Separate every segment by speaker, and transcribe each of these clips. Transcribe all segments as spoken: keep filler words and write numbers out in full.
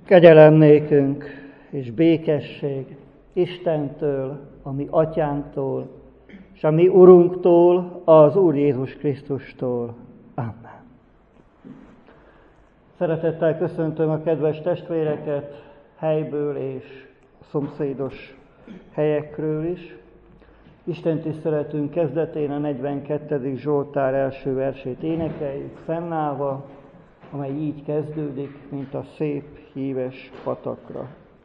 Speaker 1: Kegyelem nékünk és békesség Istentől, a mi atyánktól, és a mi Urunktól, az Úr Jézus Krisztustól. Amen. Szeretettel köszöntöm a kedves testvéreket helyből és a szomszédos helyekről is. Isten tiszteletünk kezdetén a negyvenkettedik Zsoltár első versét énekeljük fennállva, amely így kezdődik, mint a szép híves patakra.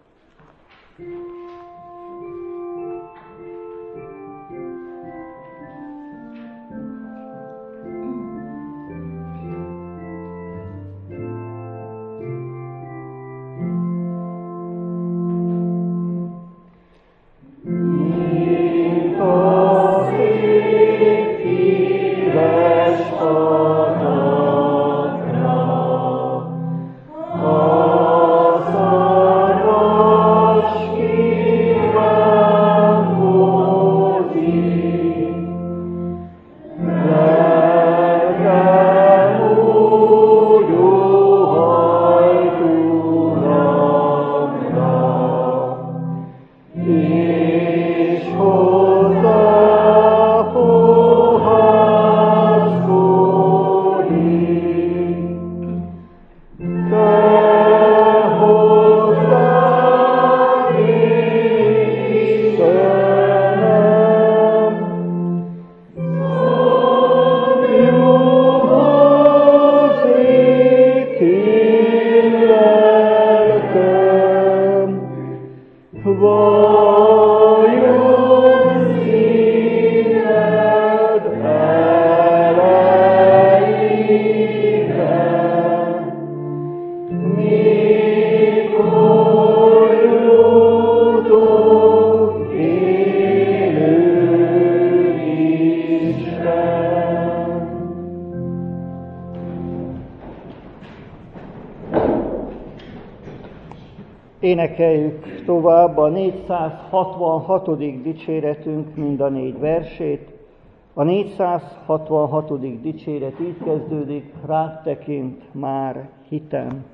Speaker 1: Énekeljük tovább a négyszázhatvanhatodik dicséretünk mind a négy versét. A négyszázhatvanhatodik dicséret így kezdődik: rád tekint már hitem.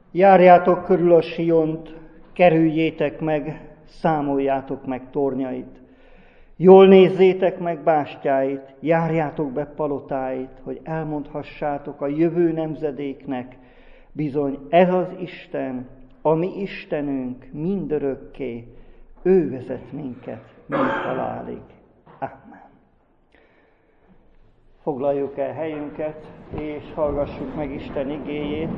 Speaker 1: Járjátok körül a Siont, kerüljétek meg, számoljátok meg tornyait. Jól nézzétek meg bástyáit, járjátok be palotáit, hogy elmondhassátok a jövő nemzedéknek, bizony ez az Isten, a mi Istenünk mindörökké, ő vezet minket mind halálig. Amen. Foglaljuk el helyünket, és hallgassuk meg Isten igéjét.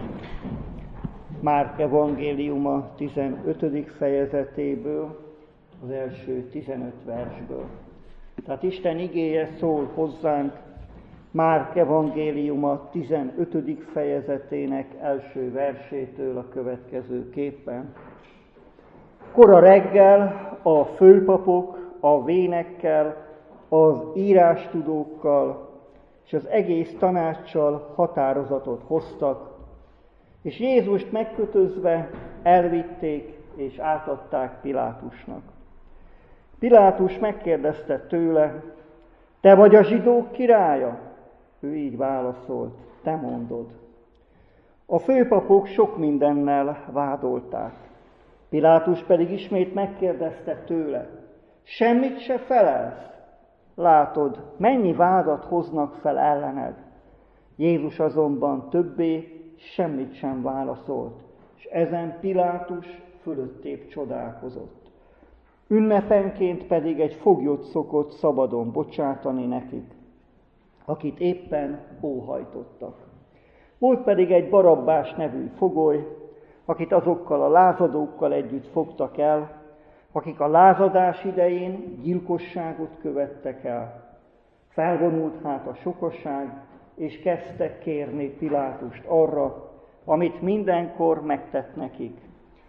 Speaker 1: Márk evangéliuma tizenötödik fejezetéből, az első tizenöt versből. Tehát Isten igéje szól hozzánk Márk evangéliuma tizenötödik fejezetének első versétől a következőképpen. Kora reggel a főpapok a vénekkel, az írástudókkal és az egész tanácssal határozatot hoztak, és Jézust megkötözve elvitték és átadták Pilátusnak. Pilátus megkérdezte tőle, te vagy a zsidók királya? Ő így válaszolt, te mondod. A főpapok sok mindennel vádolták. Pilátus pedig ismét megkérdezte tőle, semmit se felelsz? Látod, mennyi vádat hoznak fel ellened. Jézus azonban többé semmit sem válaszolt, és ezen Pilátus fölöttébb csodálkozott. Ünnepenként pedig egy foglyot szokott szabadon bocsátani nekik, akit éppen óhajtottak. Volt pedig egy Barabbás nevű fogoly, akit azokkal a lázadókkal együtt fogtak el, akik a lázadás idején gyilkosságot követtek el. Felvonult hát a sokaság, és kezdtek kérni Pilátust arra, amit mindenkor megtett nekik.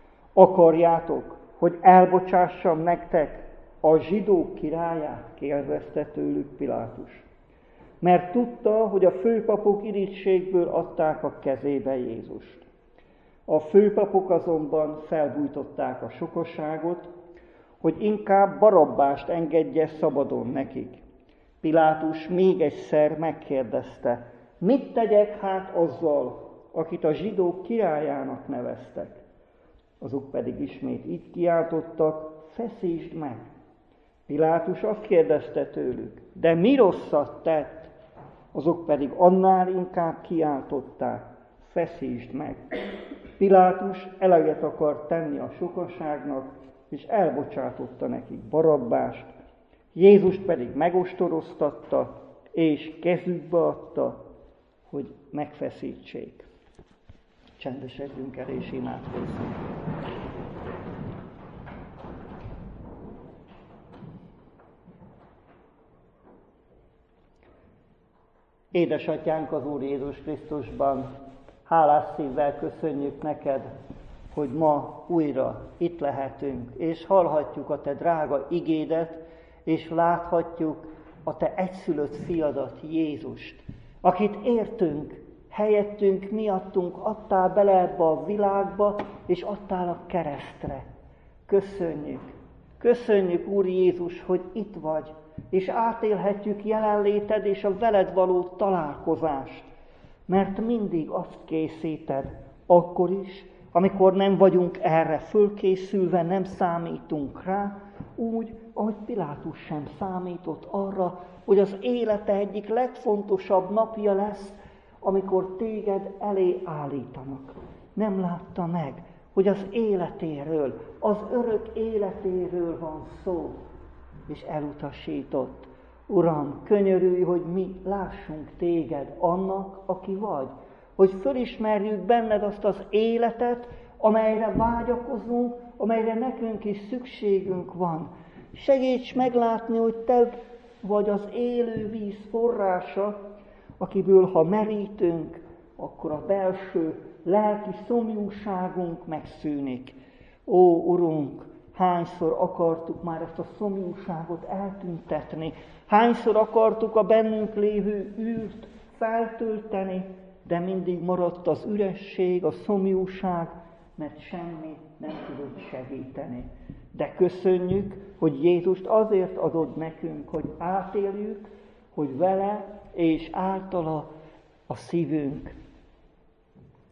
Speaker 1: Akarjátok, hogy elbocsássam nektek a zsidók királyát? Kérdezte tőlük Pilátus. Mert tudta, hogy a főpapok irigységből adták a kezébe Jézust. A főpapok azonban felbújtották a sokaságot, hogy inkább Barabbást engedje szabadon nekik. Pilátus még egyszer megkérdezte, mit tegyek hát azzal, akit a zsidók királyának neveztek? Azok pedig ismét így kiáltottak, feszítsd meg. Pilátus azt kérdezte tőlük, de mi rosszat tett? Azok pedig annál inkább kiáltották, feszítsd meg. Pilátus eleget akart tenni a sokaságnak, és elbocsátotta nekik Barabbást, Jézust pedig megostoroztatta, és kezükbe adta, hogy megfeszítsék. Csendesedjünk el és imádkozzunk. Édesatyánk az Úr Jézus Krisztusban, hálás szívvel köszönjük neked, hogy ma újra itt lehetünk, és hallhatjuk a te drága igédet, és láthatjuk a te egyszülött fiadat, Jézust, akit értünk, helyettünk, miattunk adtál bele ebbe a világba, és adtál a keresztre. Köszönjük, köszönjük, Úr Jézus, hogy itt vagy, és átélhetjük jelenléted és a veled való találkozást, mert mindig azt készíted, akkor is, amikor nem vagyunk erre fölkészülve, nem számítunk rá, úgy, ahogy Pilátus sem számított arra, hogy az élete egyik legfontosabb napja lesz, amikor téged elé állítanak. Nem látta meg, hogy az életéről, az örök életéről van szó, és elutasított. Uram, könyörülj, hogy mi lássunk téged annak, aki vagy, hogy fölismerjük benned azt az életet, amelyre vágyakozunk, amelyre nekünk is szükségünk van. Segíts meglátni, hogy te vagy az élő víz forrása, akiből ha merítünk, akkor a belső lelki szomjúságunk megszűnik. Ó, Urunk, hányszor akartuk már ezt a szomjúságot eltüntetni, hányszor akartuk a bennünk lévő űrt feltölteni, de mindig maradt az üresség, a szomjúság, mert semmi nem tudott segíteni. De köszönjük, hogy Jézust azért adod nekünk, hogy átéljük, hogy vele és általa a szívünk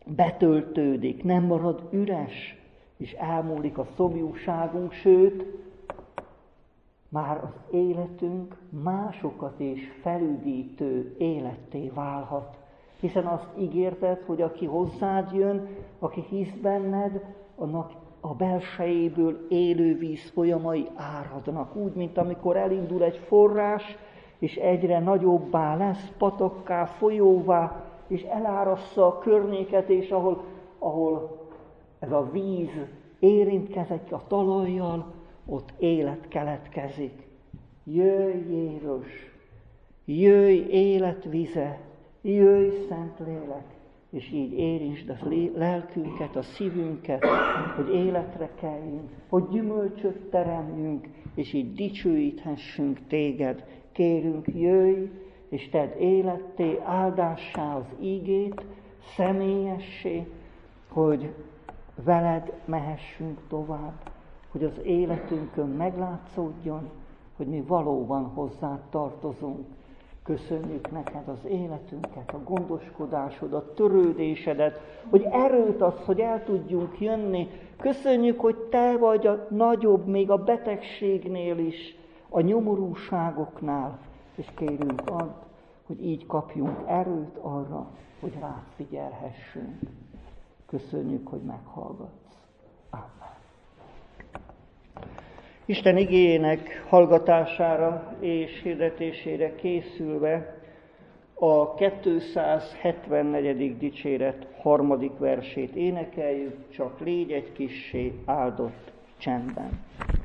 Speaker 1: betöltődik, nem marad üres, és elmúlik a szomjúságunk, sőt, már az életünk másokat is felüdítő életté válhat. Hiszen azt ígérted, hogy aki hozzád jön, aki hisz benned, annak a belsejéből élő víz folyamai áradnak. Úgy, mint amikor elindul egy forrás, és egyre nagyobbá lesz, patakká, folyóvá, és elárassza a környéket, és ahol, ahol ez a víz érintkezik a talajjal, ott élet keletkezik. Jöjj Jézus, jöjj életvize, jöjj Szentlélek, és így érintsd a lelkünket, a szívünket, hogy életre kelljünk, hogy gyümölcsöt teremjünk, és így dicsőíthessünk téged. Kérünk, jöjj, és tedd életté, áldássá az ígét, személyessé, hogy veled mehessünk tovább, hogy az életünkön meglátszódjon, hogy mi valóban hozzád tartozunk. Köszönjük neked az életünket, a gondoskodásodat, törődésedet, hogy erőt adsz, hogy el tudjunk jönni. Köszönjük, hogy te vagy a nagyobb, még a betegségnél is, a nyomorúságoknál, és kérünk add, hogy így kapjunk erőt arra, hogy rád figyelhessünk. Köszönjük, hogy meghallgatsz. Amen. Isten igéjének hallgatására és hirdetésére készülve a kétszázhetvennegyedik dicséret harmadik versét énekeljük, csak légy egy kissé áldott csendben.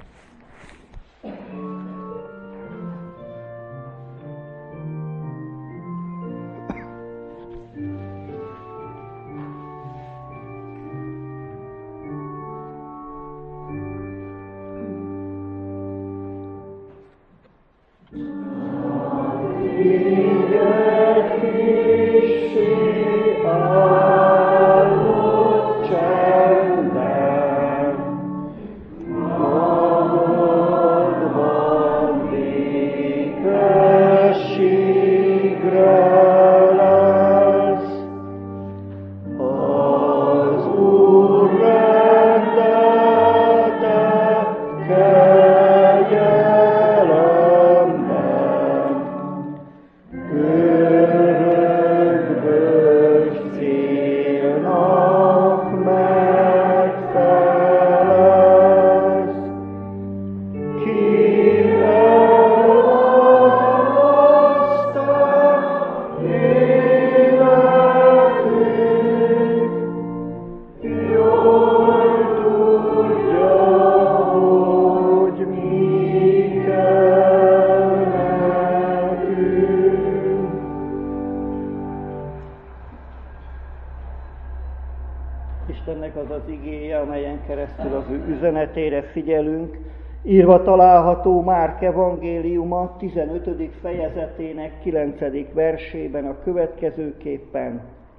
Speaker 1: Istennek az az igéje, amelyen keresztül az ő üzenetére figyelünk, írva található Márk evangéliuma tizenötödik fejezetének kilencedik versében a következőképpen.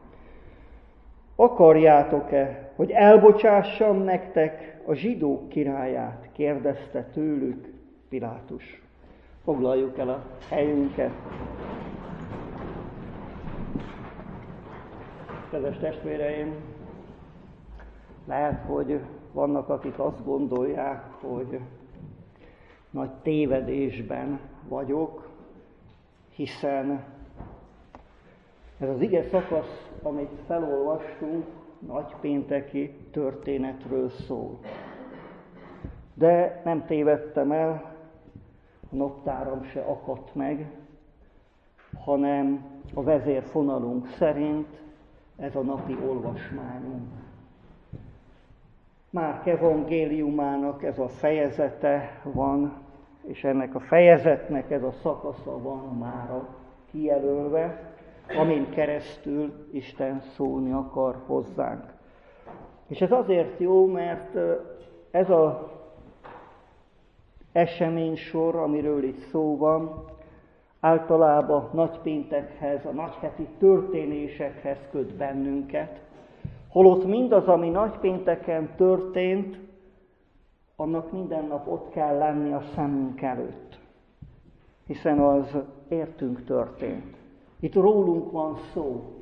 Speaker 1: Akarjátok-e, hogy elbocsássam nektek a zsidók királyát? Kérdezte tőlük Pilátus. Foglaljuk el a helyünket. Kedves testvéreim, lehet, hogy vannak, akik azt gondolják, hogy nagy tévedésben vagyok, hiszen ez az ige szakasz, amit felolvastunk, nagypénteki történetről szól. De nem tévedtem el, a naptáram se akadt meg, hanem a vezérfonalunk szerint ez a napi olvasmányunk. Márk evangéliumának ez a fejezete van, és ennek a fejezetnek ez a szakasza van mára kijelölve, amin keresztül Isten szólni akar hozzánk. És ez azért jó, mert ez az eseménysor, amiről itt szó van, általában nagypéntekhez, a nagyheti történésekhez köt bennünket, holott mindaz, ami nagypénteken történt, annak minden nap ott kell lenni a szemünk előtt, hiszen az értünk történt. Itt rólunk van szó,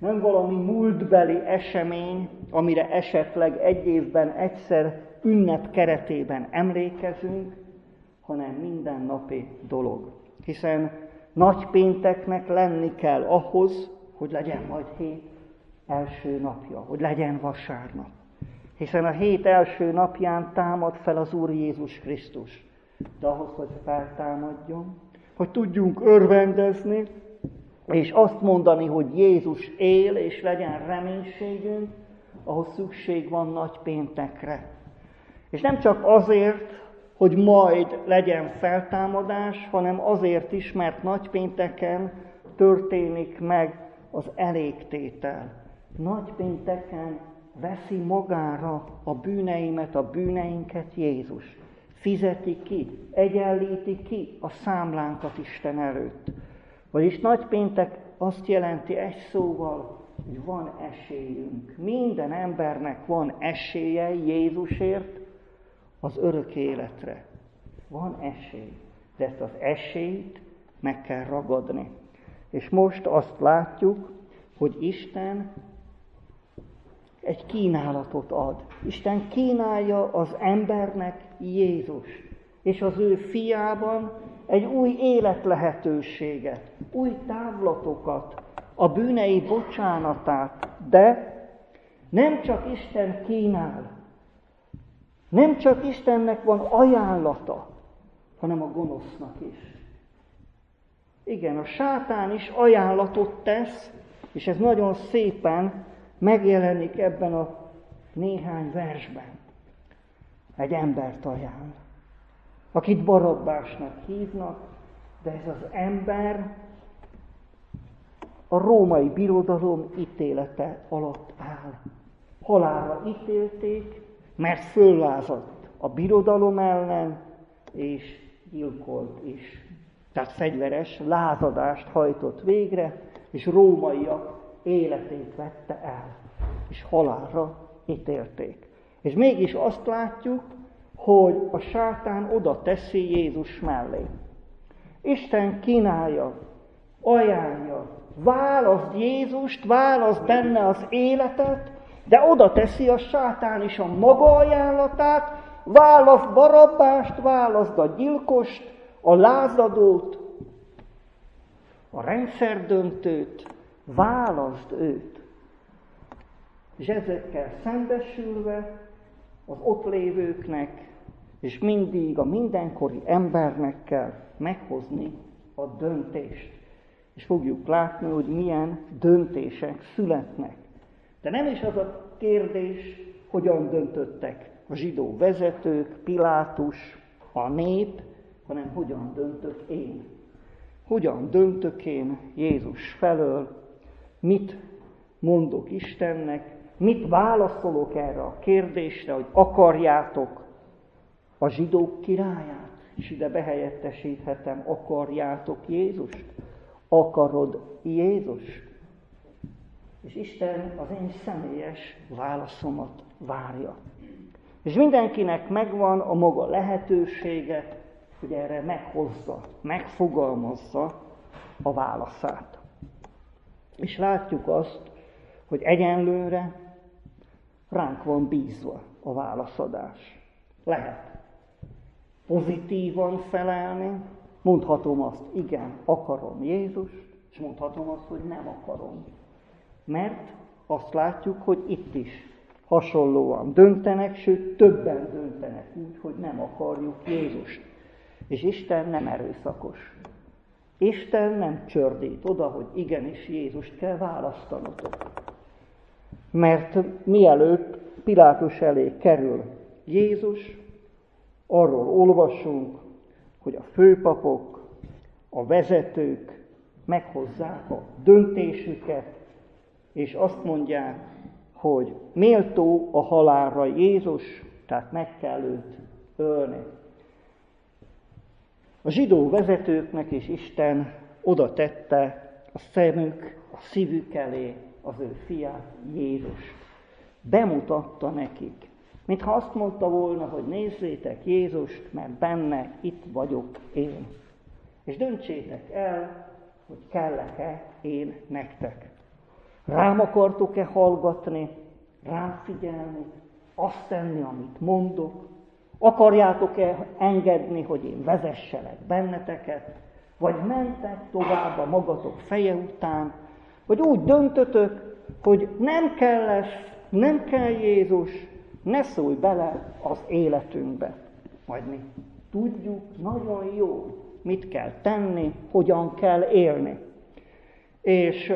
Speaker 1: Nem valami múltbeli esemény, amire esetleg egy évben egyszer ünnep keretében emlékezünk, hanem mindennapi dolog. Hiszen nagypénteknek lenni kell ahhoz, hogy legyen majd hét első napja, hogy legyen vasárnap. Hiszen a hét első napján támad fel az Úr Jézus Krisztus. De ahhoz, hogy feltámadjon, hogy tudjunk örvendezni, és azt mondani, hogy Jézus él, és legyen reménységünk, ahhoz szükség van nagypéntekre. És nem csak azért, hogy majd legyen feltámadás, hanem azért is, mert nagypénteken történik meg az elégtétel. Nagypénteken veszi magára a bűneimet, a bűneinket Jézus. Fizeti ki, egyenlíti ki a számlánkat Isten előtt. Vagyis nagypéntek azt jelenti egy szóval, hogy van esélyünk. Minden embernek van esélye Jézusért az örök életre. Van esély, de ezt az esélyt meg kell ragadni. És most azt látjuk, hogy Isten egy kínálatot ad. Isten kínálja az embernek Jézust, és az ő fiában egy új életlehetőséget, új távlatokat, a bűnei bocsánatát, de nem csak Isten kínál, nem csak Istennek van ajánlata, hanem a gonosznak is. Igen, a sátán is ajánlatot tesz, és ez nagyon szépen megjelenik ebben a néhány versben. Egy embert ajánl, akit Barabbásnak hívnak, de ez az ember a római birodalom ítélete alatt áll. Halálra ítélték, mert föllázadt a birodalom ellen, és gyilkolt is. Tehát fegyveres lázadást hajtott végre, és rómaiak életét vette el, és halálra ítélték. És mégis azt látjuk, hogy a sátán oda teszi Jézus mellé. Isten kínálja, ajánlja, választ Jézust, választ benne az életet, de oda teszi a sátán is a maga ajánlatát, választ Barabbást, választ a gyilkost, a lázadót, a rendszerdöntőt, válaszd őt. És ezekkel szembesülve az ott lévőknek, és mindig a mindenkori embernek kell meghozni a döntést. És fogjuk látni, hogy milyen döntések születnek. De nem is az a kérdés, hogyan döntöttek a zsidó vezetők, Pilátus, a nép, hanem hogyan döntök én. Hogyan döntök én Jézus felől, mit mondok Istennek, mit válaszolok erre a kérdésre, hogy akarjátok a zsidók királyát, és ide behelyettesíthetem, akarjátok Jézust? Akarod Jézust? És Isten az én személyes válaszomat várja. És mindenkinek megvan a maga lehetősége, hogy erre meghozza, megfogalmazza a válaszát. És látjuk azt, hogy egyenlőre ránk van bízva a válaszadás. Lehet pozitívan felelni, mondhatom azt, igen, akarom Jézust, és mondhatom azt, hogy nem akarom. Mert azt látjuk, hogy itt is hasonlóan döntenek, sőt többen döntenek úgy, hogy nem akarjuk Jézust. És Isten nem erőszakos. Isten nem csördít oda, hogy igenis Jézust kell választanotok. Mert mielőtt Pilátus elé kerül Jézus, arról olvasunk, hogy a főpapok, a vezetők meghozzák a döntésüket, és azt mondják, hogy méltó a halálra Jézus, tehát meg kell őt ölni. A zsidó vezetőknek is Isten oda tette a szemük, a szívük elé az ő fiát, Jézust. Bemutatta nekik, mintha azt mondta volna, hogy nézzétek Jézust, mert benne itt vagyok én. És döntsétek el, hogy kellek-e én nektek. Rám akartok-e hallgatni, rám figyelni, azt tenni, amit mondok? Akarjátok-e engedni, hogy én vezesselek benneteket? Vagy mentek tovább a magatok feje után? Vagy úgy döntötök, hogy nem kell lesz, nem kell Jézus, ne szólj bele az életünkbe. Majd mi tudjuk nagyon jó, mit kell tenni, hogyan kell élni. És,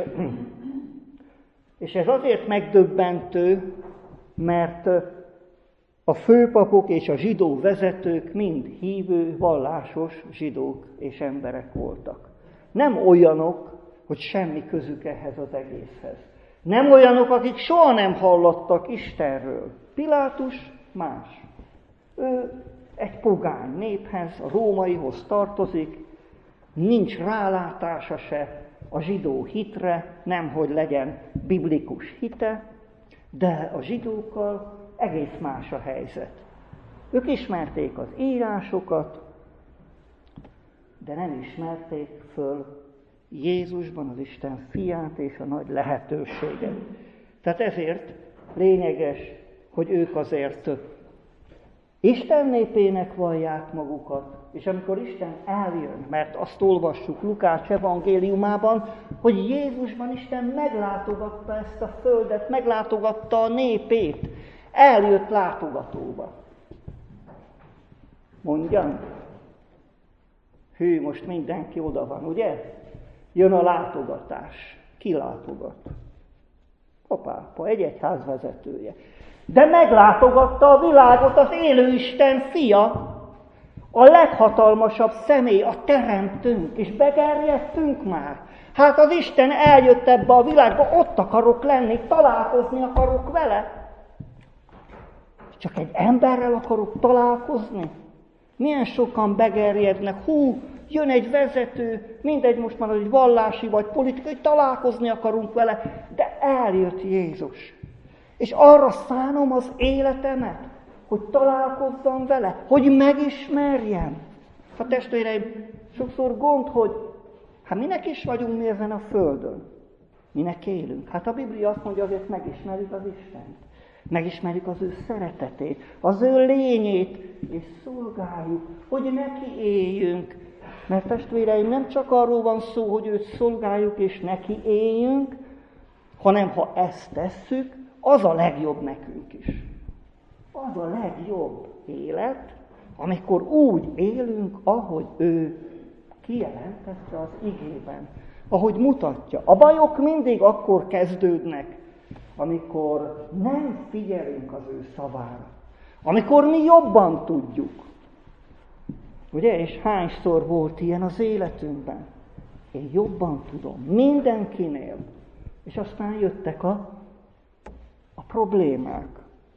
Speaker 1: és ez azért megdöbbentő, mert a főpapok és a zsidó vezetők mind hívő, vallásos zsidók és emberek voltak. Nem olyanok, hogy semmi közük ehhez az egészhez. Nem olyanok, akik soha nem hallottak Istenről. Pilátus más. Ő egy pogány néphez, a rómaihoz tartozik, nincs rálátása se a zsidó hitre, nemhogy legyen biblikus hite, de a zsidókkal egész más a helyzet. Ők ismerték az írásokat, de nem ismerték föl Jézusban az Isten fiát és a nagy lehetőséget. Tehát ezért lényeges, hogy ők azért Isten népének vallják magukat, és amikor Isten eljön, mert azt olvassuk Lukács evangéliumában, hogy Jézusban Isten meglátogatta ezt a földet, meglátogatta a népét, eljött látogatóba. Mondjam? Hű, most mindenki oda van, ugye? Jön a látogatás. Ki látogat? A pápa, egy egyház vezetője. De meglátogatta a világot az élő Isten fia, a leghatalmasabb személy, a teremtőnk, és begerjedtünk már. Hát az Isten eljött ebbe a világba, ott akarok lenni, találkozni akarok vele. Csak egy emberrel akarok találkozni? Milyen sokan begerjednek, hú, jön egy vezető, mindegy, most már egy vallási vagy politikai, találkozni akarunk vele, de eljött Jézus. És arra szánom az életemet, hogy találkozzam vele, hogy megismerjem. A testvéreim, sokszor gond, hogy hát minek is vagyunk mi ezen a földön? Minek élünk? Hát a Biblia azt mondja, azért megismerjük az Istent. Megismerjük az ő szeretetét, az ő lényét, és szolgáljuk, hogy neki éljünk. Mert testvéreim, nem csak arról van szó, hogy őt szolgáljuk és neki éljünk, hanem ha ezt tesszük, az a legjobb nekünk is. Az a legjobb élet, amikor úgy élünk, ahogy ő kijelentette az igében, ahogy mutatja. A bajok mindig akkor kezdődnek, amikor nem figyelünk az ő szavára. Amikor mi jobban tudjuk. Ugye, és hányszor volt ilyen az életünkben? Én jobban tudom, mindenkinél. És aztán jöttek a, a problémák.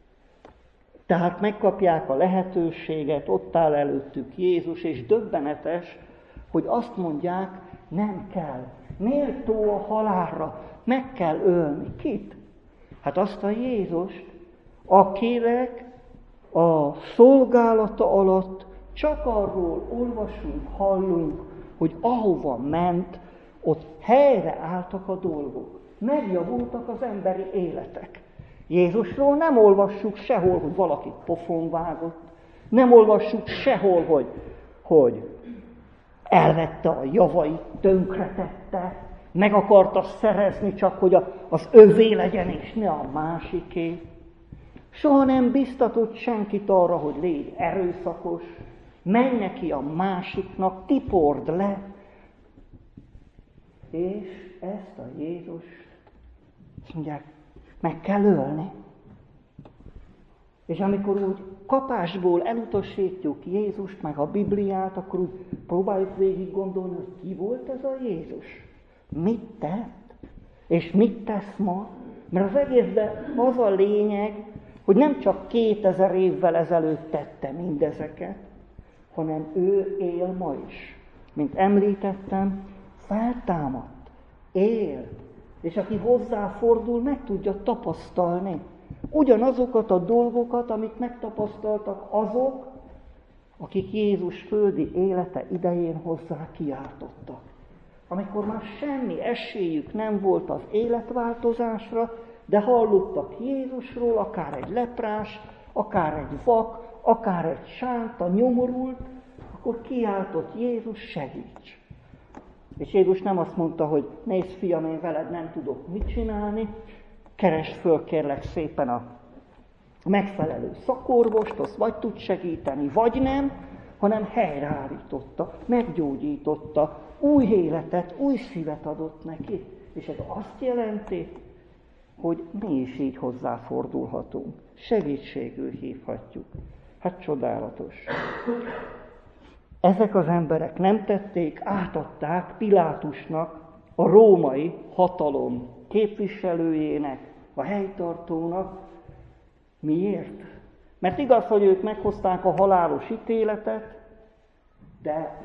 Speaker 1: Tehát megkapják a lehetőséget, ott áll előttük Jézus, és döbbenetes, hogy azt mondják, nem kell, méltó a halálra, meg kell ölni. Kit? Hát azt a Jézust, akinek a szolgálata alatt csak arról olvasunk, hallunk, hogy ahova ment, ott helyre álltak a dolgok. Megjavultak az emberi életek. Jézusról nem olvassuk sehol, hogy valaki pofon vágott. Nem olvassuk sehol, hogy, hogy elvette a javait, tönkretette, meg akarta szerezni csak, hogy az övé legyen, és ne a másiké. Soha nem biztatott senkit arra, hogy légy erőszakos, menj neki a másiknak, tipord le. És ezt a Jézus, azt mondják, meg kell ölni. És amikor úgy kapásból elutasítjuk Jézust, meg a Bibliát, akkor úgy próbáljuk végig gondolni, hogy ki volt ez a Jézus. Mit tett? És mit tesz ma? Mert az egészben az a lényeg, hogy nem csak kétezer évvel ezelőtt tette mindezeket, hanem ő él ma is. Mint említettem, feltámadt, él, és aki hozzáfordul, meg tudja tapasztalni ugyanazokat a dolgokat, amit megtapasztaltak azok, akik Jézus földi élete idején hozzá kiáltottak. amikor már semmi esélyük nem volt az életváltozásra, de hallottak Jézusról, akár egy leprás, akár egy vak, akár egy sánta, nyomorult, akkor kiáltott Jézus, segíts! És Jézus nem azt mondta, hogy nézd fiam, én veled nem tudok mit csinálni, keresd föl kérlek szépen a megfelelő szakorvost, azt vagy tud segíteni, vagy nem, hanem helyreállította, meggyógyította, új életet, új szívet adott neki. És ez azt jelenti, hogy mi is így hozzáfordulhatunk. Segítségül hívhatjuk. Hát csodálatos. Ezek az emberek nem tették, átadták Pilátusnak, a római hatalom képviselőjének, a helytartónak. Miért? Mert igaz, hogy ők meghozták a halálos ítéletet, de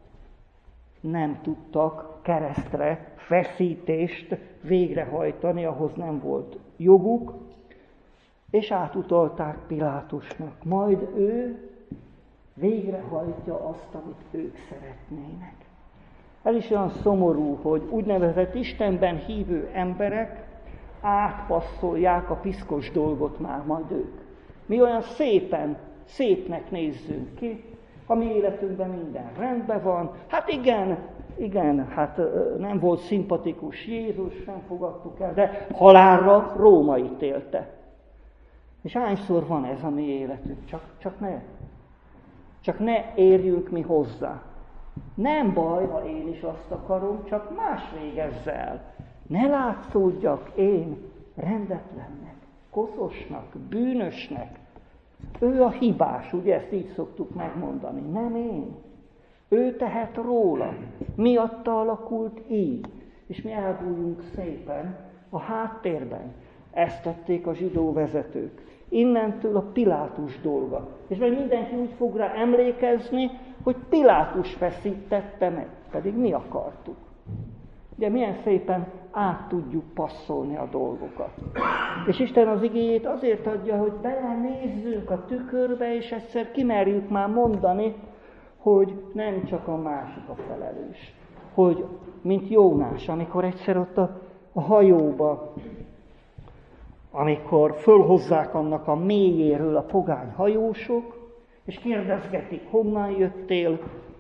Speaker 1: nem tudtak keresztre feszítést végrehajtani, ahhoz nem volt joguk, és átutalták Pilátusnak. Majd ő végrehajtja azt, amit ők szeretnének. Ez is olyan szomorú, hogy úgynevezett Istenben hívő emberek átpasszolják a piszkos dolgot már majd ők. Mi olyan szépen, szépnek nézzünk ki, a mi életünkben minden rendben van. Hát igen, igen, hát nem volt szimpatikus Jézus, nem fogadtuk el, de halálra Róma ítélte. És hányszor van ez a mi életünk? Csak, csak ne. Csak ne érjünk mi hozzá. Nem baj, ha én is azt akarom, csak más végezz el. Ne látszódjak én rendetlennek, koszosnak, bűnösnek. Ő a hibás, ugye ezt így szoktuk megmondani, nem én. Ő tehet róla, miatta alakult így, és mi elbújunk szépen a háttérben. Ezt tették a zsidó vezetők. Innentől a Pilátus dolga. És majd mindenki úgy fog rá emlékezni, hogy Pilátus feszítette meg, pedig mi akartuk. Ugye milyen szépen át tudjuk passzolni a dolgokat. És Isten az igéjét azért adja, hogy belenézzünk a tükörbe, és egyszer kimerjük már mondani, hogy nem csak a másik a felelős. Hogy, mint Jónás, amikor egyszer ott a, a hajóba, amikor fölhozzák annak a mélyéről a pogány hajósok, és kérdezgetik, honnan jöttél,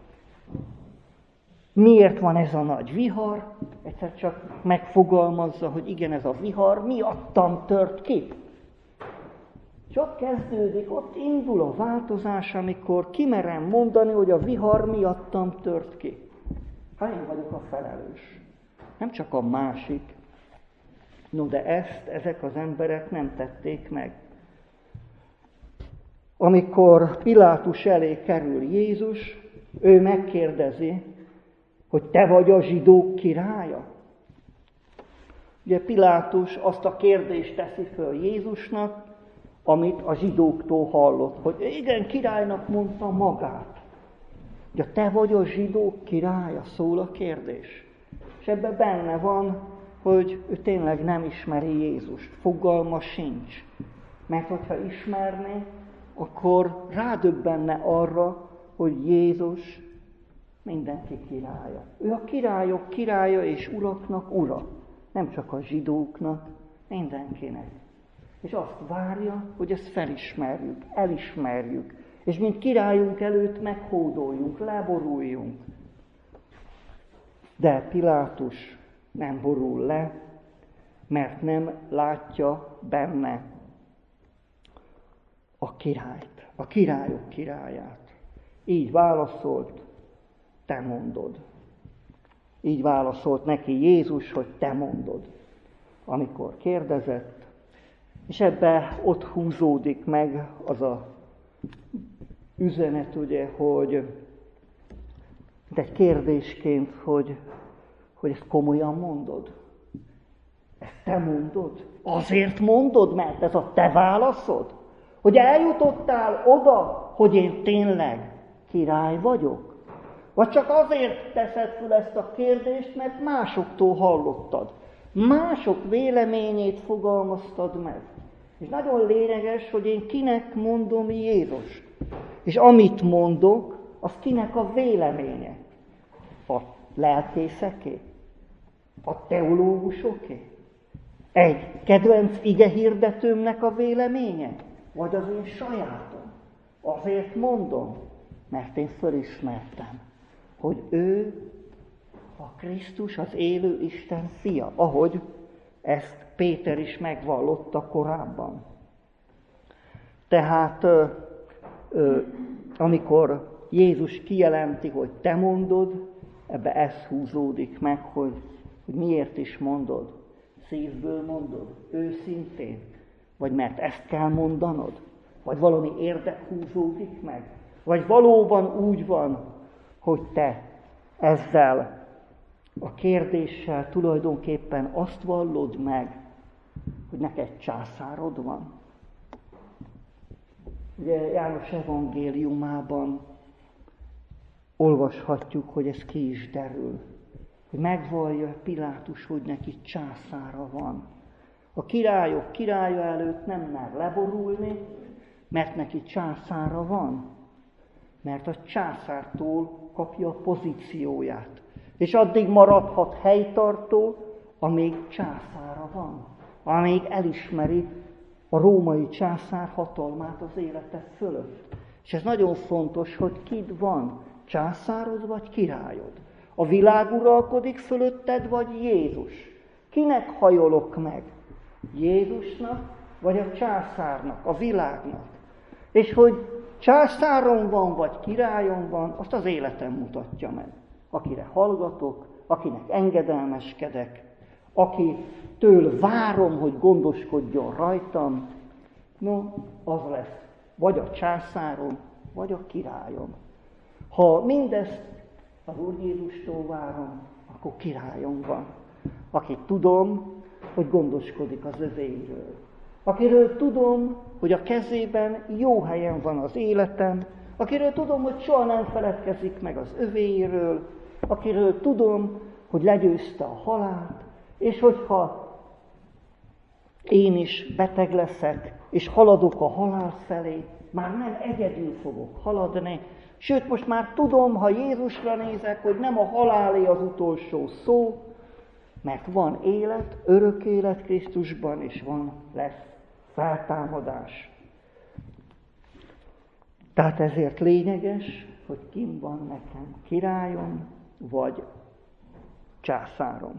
Speaker 1: miért van ez a nagy vihar, egyszer csak megfogalmazza, hogy igen, ez a vihar miattam tört ki. És ott kezdődik, ott indul a változás, amikor kimerem mondani, hogy a vihar miattam tört ki. Hát én vagyok a felelős. Nem csak a másik. No, de ezt ezek az emberek nem tették meg. Amikor Pilátus elé kerül Jézus, ő megkérdezi, hogy te vagy a zsidók királya? Ugye Pilátus azt a kérdést teszi föl Jézusnak, amit a zsidóktól hallott, hogy igen, királynak mondta magát. Ugye te vagy a zsidók királya, szól a kérdés. És ebben benne van, hogy ő tényleg nem ismeri Jézust, fogalma sincs. Mert hogyha ismerné, akkor rádöbbenne arra, hogy Jézus mindenki királya. Ő a királyok királya és uraknak ura. Nem csak a zsidóknak, mindenkinek. És azt várja, hogy ezt felismerjük, elismerjük. És mint királyunk előtt meghódoljunk, leboruljunk. De Pilátus nem borul le, mert nem látja benne a királyt, a királyok királyát. Így válaszolt, te mondod. Így válaszolt neki Jézus, hogy te mondod, amikor kérdezett. És ebbe ott húzódik meg az a üzenet, ugye, hogy de egy kérdésként, hogy, hogy ezt komolyan mondod. Ezt te mondod? Azért mondod, mert ez a te válaszod? Hogy eljutottál oda, hogy én tényleg király vagyok? Vagy csak azért teszed fel ezt a kérdést, mert másoktól hallottad. Mások véleményét fogalmaztad meg. És nagyon lényeges, hogy én kinek mondom Jézust. És amit mondok, az kinek a véleménye. A lelkészeké? A teológusoké? Egy kedvenc igehirdetőmnek a véleménye? Vagy az én sajátom? Azért mondom, mert én fölismertem, hogy ő a Krisztus, az élő Isten fia, ahogy ezt Péter is megvallotta korábban. Tehát ö, ö, amikor Jézus kijelenti, hogy te mondod, ebbe ez húzódik meg, hogy, hogy miért is mondod. Szívből mondod, őszintén, vagy mert ezt kell mondanod, vagy valami érdek húzódik meg, vagy valóban úgy van, hogy te ezzel a kérdéssel tulajdonképpen azt vallod meg, hogy neked császárod van. Ugye János evangéliumában olvashatjuk, hogy ez ki is derül, hogy megvallja Pilátus, hogy neki császára van. A királyok királya előtt nem mer leborulni, mert neki császára van. Mert a császártól kapja a pozícióját. És addig maradhat helytartó, amíg császára van. Amíg elismeri a római császár hatalmát az élete fölött. És ez nagyon fontos, hogy kid van, császárod vagy királyod. A világ uralkodik fölötted, vagy Jézus? Kinek hajolok meg? Jézusnak, vagy a császárnak, a világnak? És hogy császárom van, vagy királyom van, azt az életem mutatja meg. Akire hallgatok, akinek engedelmeskedek, akitől várom, hogy gondoskodjon rajtam, no, az lesz vagy a császárom, vagy a királyom. Ha mindezt az Úr Jézustól várom, akkor királyom van. Akit tudom, hogy gondoskodik az övéiről. Akiről tudom, hogy a kezében jó helyen van az életem, akiről tudom, hogy soha nem feledkezik meg az övéiről, akiről tudom, hogy legyőzte a halált, és hogyha én is beteg leszek, és haladok a halál felé, már nem egyedül fogok haladni, sőt, most már tudom, ha Jézusra nézek, hogy nem a halálé az utolsó szó, mert van élet, örök élet Krisztusban, és van, lesz feltámadás. Tehát ezért lényeges, hogy kim van nekem, királyom, vagy császárom.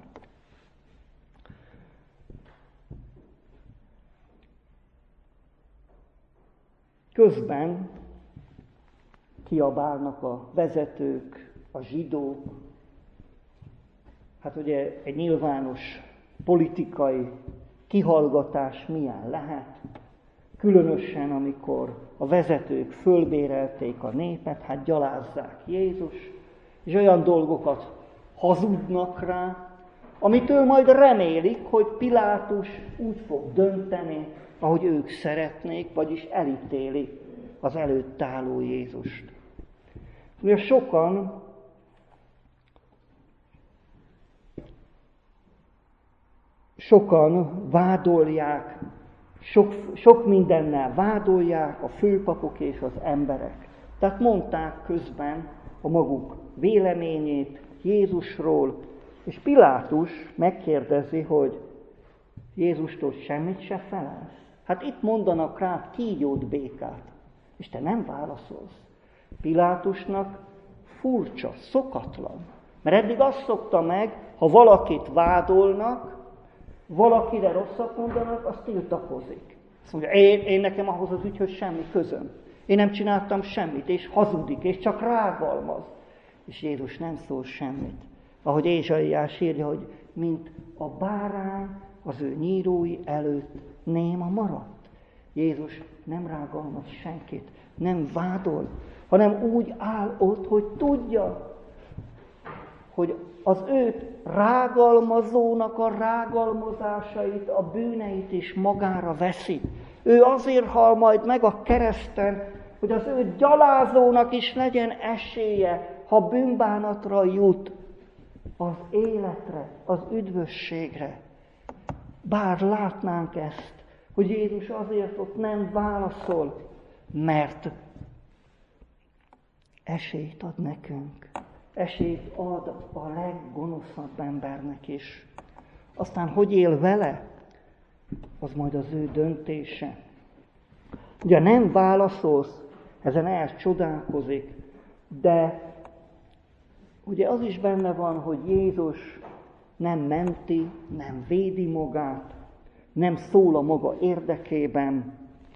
Speaker 1: Közben kiabálnak a vezetők, a zsidók. Hát ugye egy nyilvános politikai kihallgatás milyen lehet, különösen amikor a vezetők fölbérelték a népet, hát gyalázzák Jézus, és olyan dolgokat hazudnak rá, amitől majd remélik, hogy Pilátus úgy fog dönteni, ahogy ők szeretnék, vagyis elítéli az előtt álló Jézust. Ugye sokan sokan vádolják, sok, sok mindennel vádolják a főpapok és az emberek. Tehát mondták közben a maguk véleményét Jézusról, és Pilátus megkérdezi, hogy Jézustól semmit se felelsz. Hát itt mondanak rá kígyót, békát, és te nem válaszolsz. Pilátusnak furcsa, szokatlan. Mert eddig azt szokta meg, ha valakit vádolnak, valakire rosszat mondanak, az tiltakozik. Azt mondja, én, én nekem ahhoz az ügyhöz semmi közöm. Én nem csináltam semmit, és hazudik, és csak rágalmaz. És Jézus nem szól semmit. Ahogy Ézsaiás írja, hogy mint a bárány az ő nyírói előtt néma maradt. Jézus nem rágalmaz senkit, nem vádol, hanem úgy áll ott, hogy tudja, hogy az őt rágalmazónak a rágalmazásait, a bűneit is magára veszi. Ő azért hal majd meg a kereszten, hogy az ő gyalázónak is legyen esélye, ha bűnbánatra jut, az életre, az üdvösségre. Bár látnánk ezt, hogy Jézus azért ott nem válaszol, mert esélyt ad nekünk. esélyt ad a leggonoszabb embernek is. Aztán hogy él vele, az majd az ő döntése. Ugye nem válaszolsz, ezen elcsodálkozik, de ugye az is benne van, hogy Jézus nem menti, nem védi magát, nem szól a maga érdekében.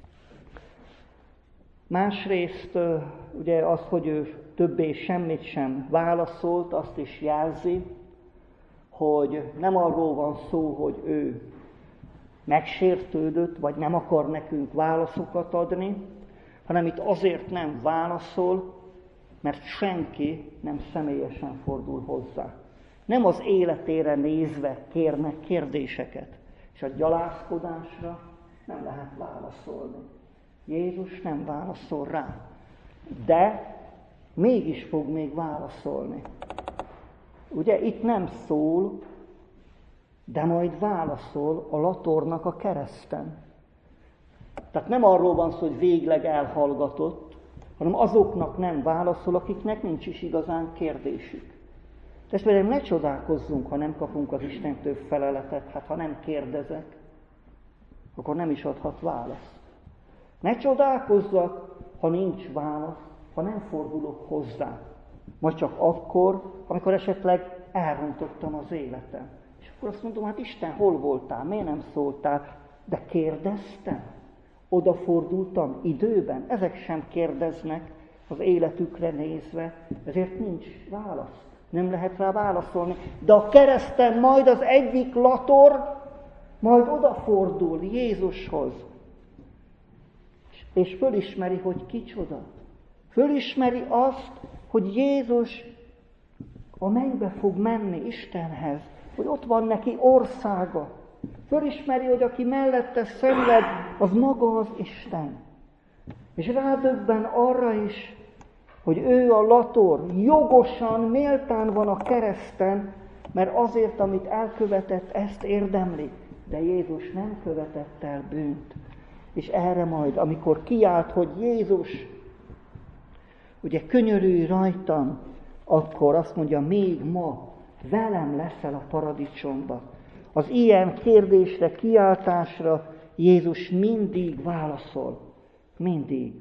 Speaker 1: Másrészt ugye az, hogy ő többé semmit sem válaszolt, azt is jelzi, hogy nem arról van szó, hogy ő megsértődött, vagy nem akar nekünk válaszokat adni, hanem itt azért nem válaszol, mert senki nem személyesen fordul hozzá. Nem az életére nézve kérnek kérdéseket, és a gyalázkodásra nem lehet válaszolni. Jézus nem válaszol rá, de mégis fog még válaszolni. Ugye itt nem szól, de majd válaszol a latornak a kereszten. Tehát nem arról van szó, hogy végleg elhallgatott, hanem azoknak nem válaszol, akiknek nincs is igazán kérdésük. Testvérem, ne csodálkozzunk, ha nem kapunk az Istentől feleletet, hát ha nem kérdezek, akkor nem is adhat választ. Ne csodálkozzak, ha nincs válasz, ha nem fordulok hozzá. Majd csak akkor, amikor esetleg elrontottam az életem. És akkor azt mondom, hát Isten, hol voltál, miért nem szóltál? De kérdeztem, odafordultam időben. Ezek sem kérdeznek az életükre nézve, ezért nincs válasz. Nem lehet rá válaszolni. De a kereszten majd az egyik lator, majd odafordul Jézushoz. És fölismeri, hogy kicsoda. Fölismeri azt, hogy Jézus a mennybe fog menni Istenhez, hogy ott van neki országa. Fölismeri, hogy aki mellette szenved, az maga az Isten. És rádöbben arra is, hogy ő a lator jogosan, méltán van a kereszten, mert azért, amit elkövetett, ezt érdemli. De Jézus nem követett el bűnt. És erre majd, amikor kiált, hogy Jézus, ugye könyörülj rajtam, akkor azt mondja, még ma velem leszel a paradicsomba. Az ilyen kérdésre, kiáltásra Jézus mindig válaszol. Mindig.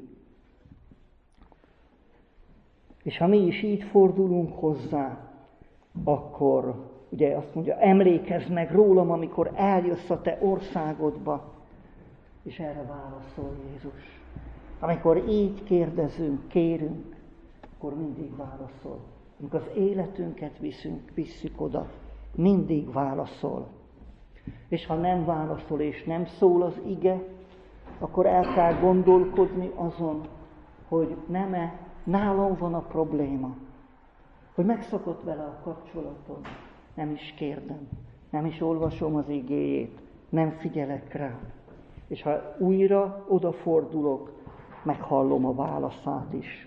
Speaker 1: És ha mi is így fordulunk hozzá, akkor ugye azt mondja, emlékezz meg rólam, amikor eljössz a te országodba. És erre válaszol Jézus. Amikor így kérdezünk, kérünk, akkor mindig válaszol. Amikor az életünket viszünk, visszük oda, mindig válaszol. És ha nem válaszol és nem szól az ige, akkor el kell gondolkodni azon, hogy nem-e nálam van a probléma. Hogy megszakadt vele a kapcsolatom. Nem is kérdem, nem is olvasom az igéjét, nem figyelek rá. És ha újra odafordulok, meghallom a válaszát is.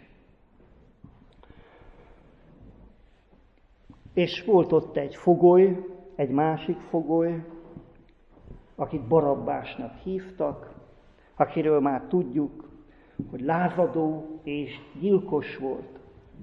Speaker 1: És volt ott egy fogoly, egy másik fogoly, akit Barabbásnak hívtak, akiről már tudjuk, hogy lázadó és gyilkos volt.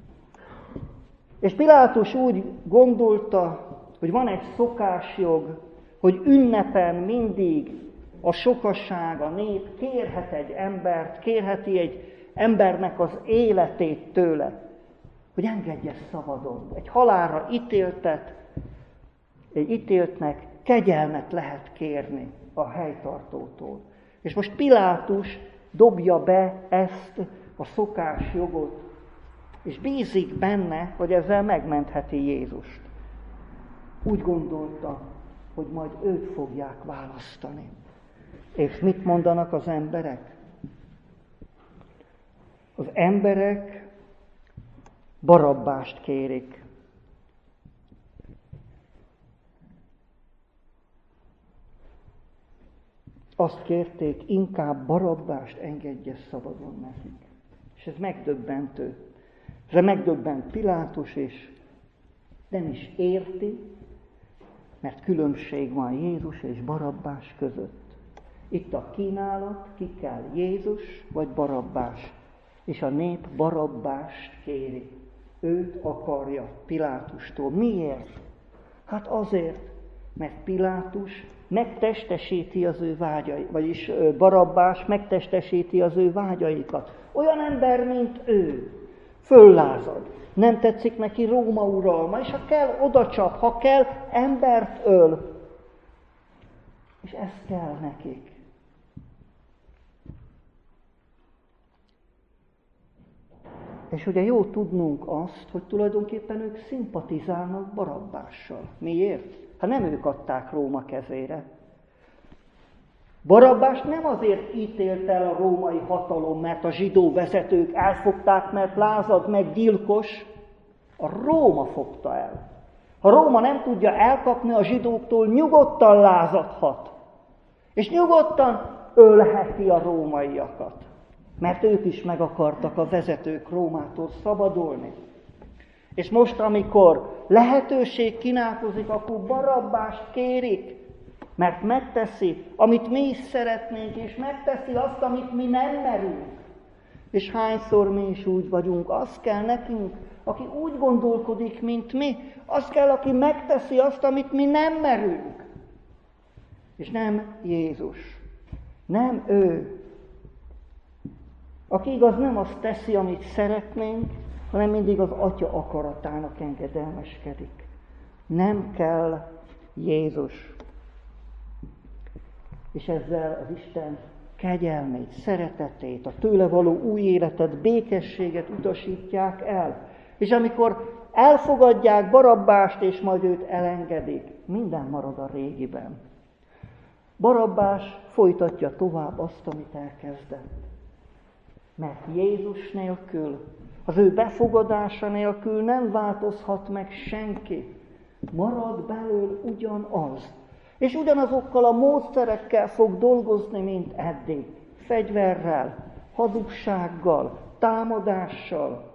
Speaker 1: És Pilátus úgy gondolta, hogy van egy szokásjog, hogy ünnepen mindig a sokasság, a nép kérhet egy embert, kérheti egy embernek az életét tőle, hogy engedje szabadon. Egy halálra ítéltet, egy ítéltnek kegyelmet lehet kérni a helytartótól. És most Pilátus dobja be ezt a szokásjogot, és bízik benne, hogy ezzel megmentheti Jézust. Úgy gondolta, hogy majd őt fogják választani. És mit mondanak az emberek? Az emberek Barabbást kérik. Azt kérték, inkább Barabbást engedje szabadon nekik. És ez megdöbbentő. Ez megdöbbent Pilátus, és nem is érti, mert különbség van Jézus és Barabbás között. Itt a kínálat, ki kell, Jézus vagy Barabbás. És a nép Barabbást kéri. Őt akarja Pilátustól. Miért? Hát azért, mert Pilátus megtestesíti az ő vágyai, vagyis Barabbás megtestesíti az ő vágyaikat. Olyan ember, mint ő, föllázad. Nem tetszik neki Róma uralma, és ha kell, odacsap, ha kell, embert öl. És ez kell nekik. És ugye jó tudnunk azt, hogy tulajdonképpen ők szimpatizálnak Barabbással. Miért? Hát nem ők adták Róma kezére. Barabbást nem azért ítélt el a római hatalom, mert a zsidó vezetők elfogták, mert lázad meg gyilkos. A Róma fogta el. Ha Róma nem tudja elkapni a zsidóktól, nyugodtan lázadhat. És nyugodtan ölheti a rómaiakat. Mert ők is meg akartak a vezetők Rómától szabadulni. És most, amikor lehetőség kínálkozik, akkor Barabbást kérik, mert megteszi, amit mi is szeretnénk, és megteszi azt, amit mi nem merünk. És hányszor mi is úgy vagyunk, az kell nekünk, aki úgy gondolkodik, mint mi, az kell, aki megteszi azt, amit mi nem merünk. És nem Jézus. Nem ő. Aki igaz nem azt teszi, amit szeretnénk, hanem mindig az Atya akaratának engedelmeskedik. Nem kell Jézus. És ezzel az Isten kegyelmét, szeretetét, a tőle való új életet, békességet utasítják el. És amikor elfogadják Barabbást, és majd őt elengedik, minden marad a régiben. Barabbás folytatja tovább azt, amit elkezdett. Mert Jézus nélkül, az ő befogadása nélkül nem változhat meg senki. Marad belőle ugyanaz. És ugyanazokkal a módszerekkel fog dolgozni, mint eddig. Fegyverrel, hazugsággal, támadással.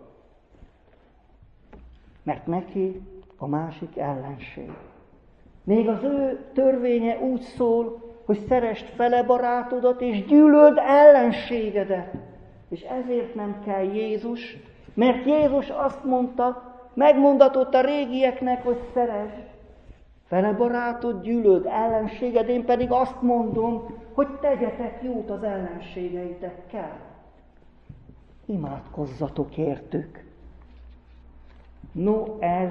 Speaker 1: Mert neki a másik ellenség. Még az ő törvénye úgy szól, hogy szeresd fele barátodat, és gyűlöld ellenségedet. És ezért nem kell Jézus, mert Jézus azt mondta, megmondatott a régieknek, hogy szeresd fele barátod, gyűlöld ellenséged, én pedig azt mondom, hogy tegyetek jót az ellenségeitekkel. Imádkozzatok értük. No, ez,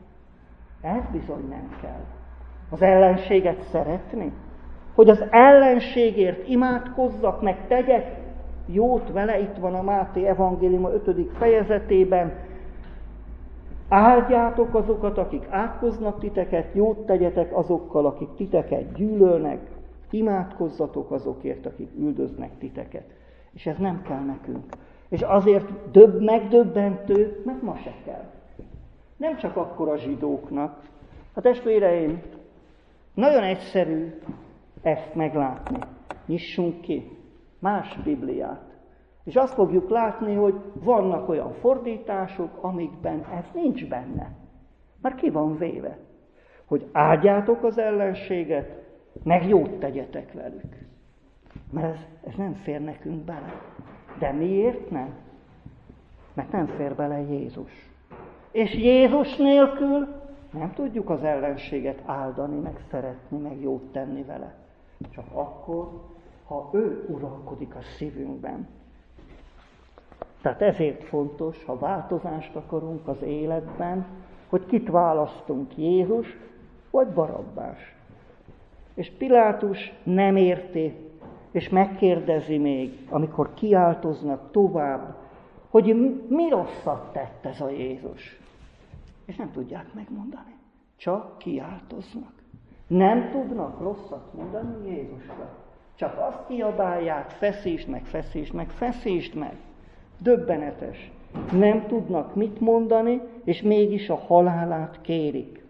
Speaker 1: ez bizony nem kell. Az ellenséget szeretni? Hogy az ellenségért imádkozzak, meg tegyek jót vele, itt van a Máté evangélium ötödik fejezetében. Áldjátok azokat, akik átkoznak titeket, jót tegyetek azokkal, akik titeket gyűlölnek, imádkozzatok azokért, akik üldöznek titeket. És ez nem kell nekünk. És azért döbb, megdöbbentő, mert ma se kell. Nem csak akkor a zsidóknak. A testvéreim, nagyon egyszerű ezt meglátni. Nyissunk ki más Bibliát. És azt fogjuk látni, hogy vannak olyan fordítások, amikben ez nincs benne. Már ki van véve, hogy áldjátok az ellenséget, meg jót tegyetek velük. Mert ez, ez nem fér nekünk bele. De miért nem? Mert nem fér bele Jézus. És Jézus nélkül nem tudjuk az ellenséget áldani, meg szeretni, meg jót tenni vele. Csak akkor, ha ő uralkodik a szívünkben. Tehát ezért fontos, ha változást akarunk az életben, hogy kit választunk, Jézus vagy Barabbás. És Pilátus nem érti, és megkérdezi még, amikor kiáltoznak tovább, hogy mi rosszat tett ez a Jézus. És nem tudják megmondani. Csak kiáltoznak. Nem tudnak rosszat mondani Jézusra. Csak azt kiabálják, feszítsd meg, feszítsd meg, feszítsd meg. Döbbenetes. Nem tudnak mit mondani, és mégis a halálát kérik.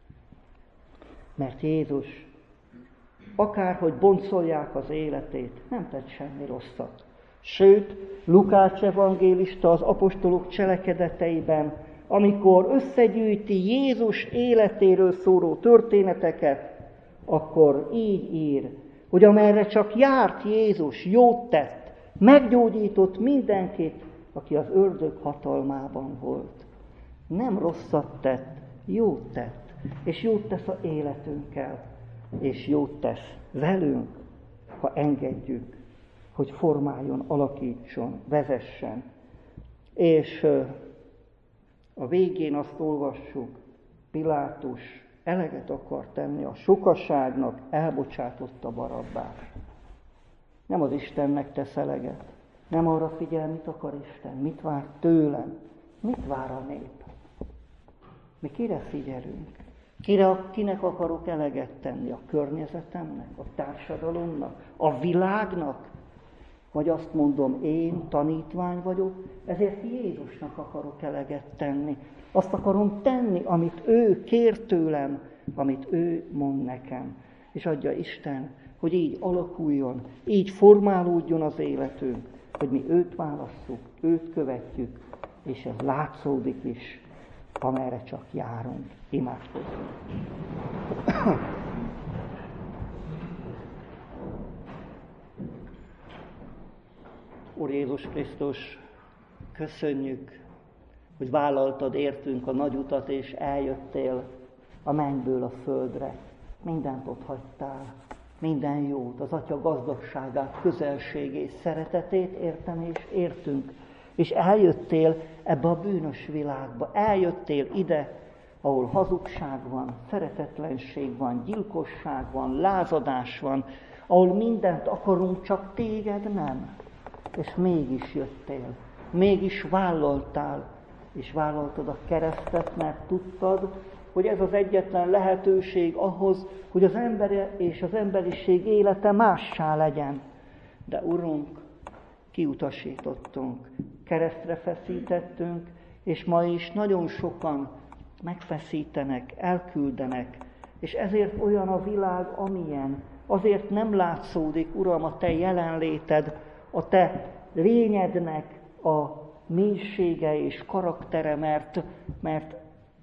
Speaker 1: Mert Jézus, akárhogy boncolják az életét, nem tett semmi rosszat. Sőt, Lukács evangélista az apostolok cselekedeteiben, amikor összegyűjti Jézus életéről szóló történeteket, akkor így ír, hogy amerre csak járt Jézus, jót tett, meggyógyított mindenkit, aki az ördög hatalmában volt. Nem rosszat tett, jót tett. És jót tesz az életünkkel. És jót tesz velünk, ha engedjük, hogy formáljon, alakítson, vezessen. És a végén azt olvassuk, Pilátus eleget akar tenni a sokaságnak, elbocsátotta Barabbást. Nem az Istennek tesz eleget. Nem arra figyel, mit akar Isten, mit vár tőlem, mit vár a nép. Mi kire figyelünk? Kire, kinek akarok eleget tenni? A környezetemnek, a társadalomnak, a világnak? Vagy azt mondom, én tanítvány vagyok, ezért Jézusnak akarok eleget tenni. Azt akarom tenni, amit ő kér tőlem, amit ő mond nekem. És adja Isten, hogy így alakuljon, így formálódjon az életünk, hogy mi őt válasszuk, őt követjük, és ez látszódik is, amerre csak járunk. Imádkozzunk. Úr Jézus Krisztus, köszönjük, hogy vállaltad értünk a nagy utat, és eljöttél a mennyből a földre. Mindent ott hagytál, minden jót, az Atya gazdagságát, közelségét, szeretetét értem és értünk. És eljöttél ebbe a bűnös világba, eljöttél ide, ahol hazugság van, szeretetlenség van, gyilkosság van, lázadás van, ahol mindent akarunk, csak téged nem. És mégis jöttél, mégis vállaltál, és vállaltad a keresztet, mert tudtad, hogy ez az egyetlen lehetőség ahhoz, hogy az ember és az emberiség élete mássá legyen. De Urunk, kiutasítottunk, keresztre feszítettünk, és ma is nagyon sokan megfeszítenek, elküldenek, és ezért olyan a világ, amilyen. Azért nem látszódik, Uram, a Te jelenléted, a Te lényednek a mélysége és karaktere, mert, mert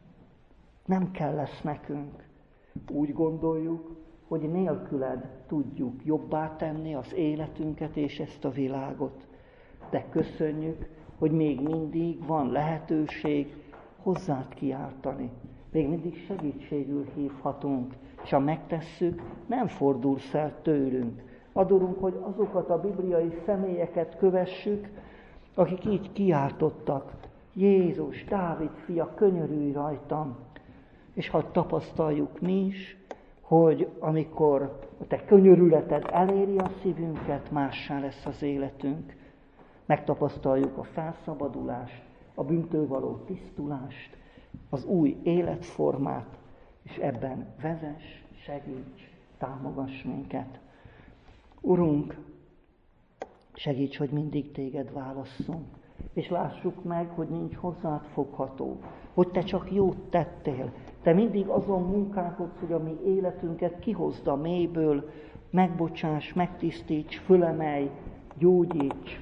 Speaker 1: nem kell lesz nekünk. Úgy gondoljuk, hogy nélküled tudjuk jobbá tenni az életünket és ezt a világot. De köszönjük, hogy még mindig van lehetőség hozzád kiáltani. Még mindig segítségül hívhatunk, és ha megtesszük, nem fordulsz el tőlünk. Adorunk, hogy azokat a bibliai személyeket kövessük, akik így kiáltottak. Jézus, Dávid fia, könyörülj rajtam. És ha tapasztaljuk mi is, hogy amikor a te könyörületed eléri a szívünket, mássá lesz az életünk. Megtapasztaljuk a felszabadulást, a bűntől való tisztulást, az új életformát, és ebben vezess, segíts, támogass minket. Urunk, segíts, hogy mindig téged válasszunk, és lássuk meg, hogy nincs hozzád fogható, hogy te csak jót tettél. Te mindig azon munkálkodsz, hogy a mi életünket kihozd a mélyből, megbocsáss, megtisztíts, fölemelj, gyógyíts,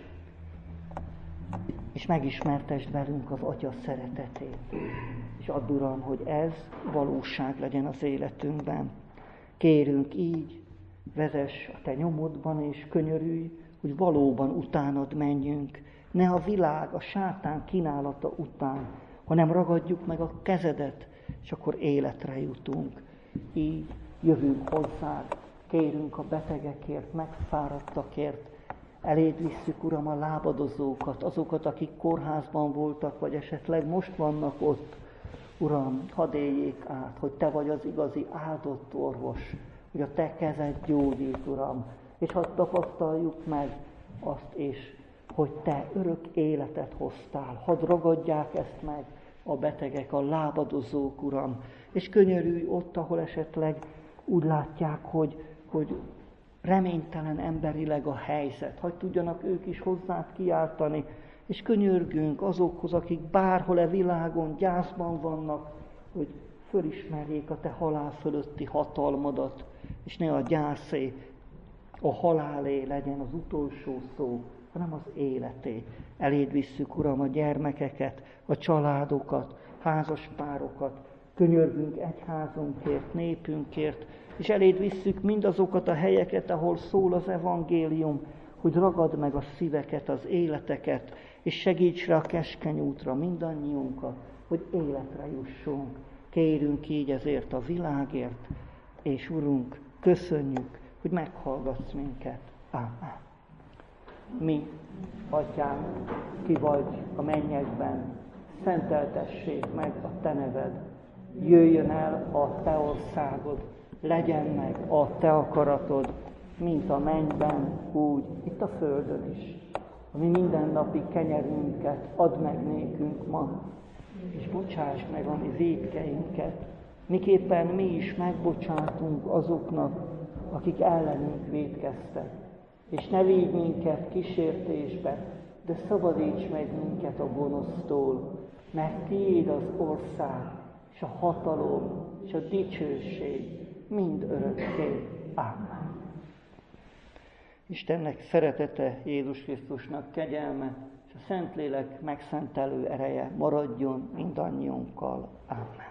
Speaker 1: és megismertesd velünk az Atya szeretetét. És add, Uram, hogy ez valóság legyen az életünkben. Kérünk így, vezess a te nyomodban, és könyörülj, hogy valóban utánad menjünk. Ne a világ, a sátán kínálata után, hanem ragadjuk meg a kezedet, és akkor életre jutunk. Így jövünk hozzád, kérünk a betegekért, megfáradtakért, eléd visszük, Uram, a lábadozókat, azokat, akik kórházban voltak, vagy esetleg most vannak ott. Uram, hadd éljék át, hogy te vagy az igazi áldott orvos, hogy a te kezed gyógyít, Uram, és hadd tapasztaljuk meg azt is, hogy te örök életet hoztál. Hadd ragadják ezt meg a betegek, a lábadozók, Uram, és könyörülj ott, ahol esetleg úgy látják, hogy, hogy reménytelen emberileg a helyzet. Hadd tudjanak ők is hozzád kiáltani, és könyörgünk azokhoz, akik bárhol e világon gyászban vannak, hogy fölismerjék a te halál fölötti hatalmadat, és ne a gyászé, a halálé legyen az utolsó szó, hanem az életé. Eléd visszük, Uram, a gyermekeket, a családokat, házaspárokat, könyörgünk egyházunkért, népünkért, és eléd visszük mindazokat a helyeket, ahol szól az evangélium, hogy ragad meg a szíveket, az életeket, és segíts rá a keskeny útra mindannyiunkat, hogy életre jussunk. Kérünk így ezért a világért, és Urunk, köszönjük, hogy meghallgatsz minket. Ámen. Mi, Atyánk, ki vagy a mennyekben, szenteltessék meg a Te neved. Jöjjön el a Te országod, legyen meg a Te akaratod, mint a mennyben, úgy itt a földön is. A mi mindennapi kenyerünket add meg nékünk ma, és bocsáss meg a mi vétkeinket, miképpen mi is megbocsátunk azoknak, akik ellenünk vétkeztek. És ne vigy minket kísértésbe, de szabadíts meg minket a gonosztól, mert tiéd az ország, és a hatalom, és a dicsőség mind örökké. Ámen. Istennek szeretete, Jézus Krisztusnak kegyelme, és a Szentlélek megszentelő ereje maradjon mindannyiunkkal. Ámen.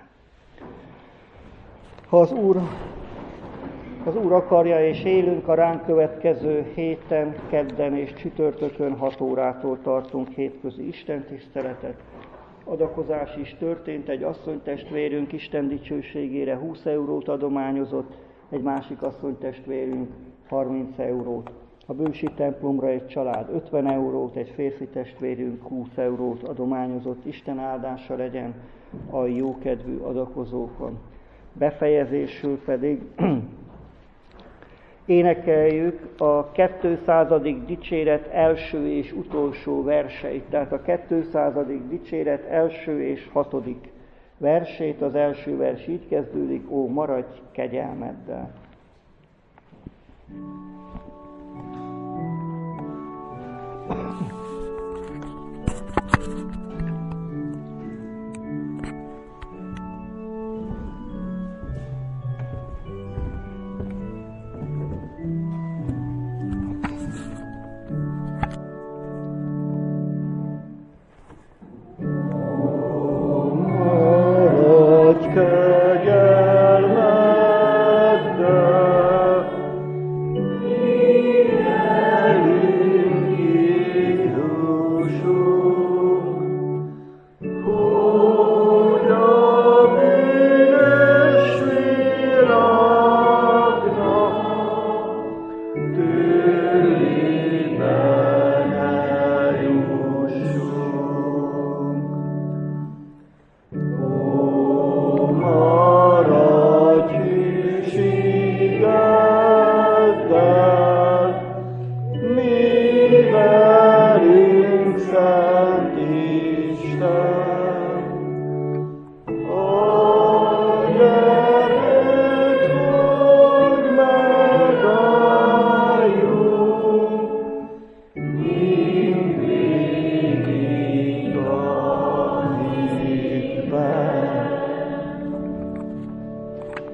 Speaker 1: Ha az Úr, az Úr akarja, és élünk a ránk következő héten, kedden és csütörtökön hat órától tartunk hétközi istentiszteletet. Adakozás is történt, egy asszonytestvérünk Isten dicsőségére húsz eurót adományozott, egy másik asszonytestvérünk harminc eurót. A bősi templomra egy család ötven eurót, egy férfi testvérünk húsz eurót adományozott. Isten áldása legyen a jókedvű adakozókon. Befejezésül pedig énekeljük a kétszázadik dicséret első és utolsó verseit, tehát a kétszázadik dicséret első és hatodik versét. Az első vers így kezdődik: ó, maradj kegyelmeddel.